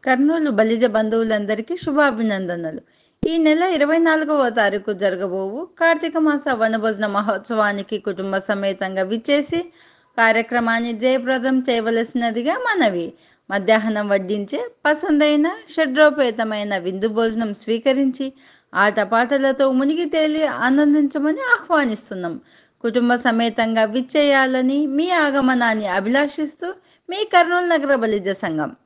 కర్నూలు బలిజ బంధువులందరికీ శుభాభినందనలు. ఈ నెల 24వ తారీఖు జరగబోవు కార్తీక మాస వనభోజన మహోత్సవానికి కుటుంబ సమేతంగా విచ్చేసి కార్యక్రమాన్ని జయప్రదం చేయవలసినదిగా మనవి. మధ్యాహ్నం వడ్డించే పసందైన షడ్రోపేతమైన విందు భోజనం స్వీకరించి ఆటపాటలతో మునిగి తేలి ఆనందించమని ఆహ్వానిస్తున్నాం. కుటుంబ సమేతంగా విచ్చేయాలని మీ ఆగమనాన్ని అభిలాషిస్తూ మీ కర్నూలు నగర బలిజ సంఘం.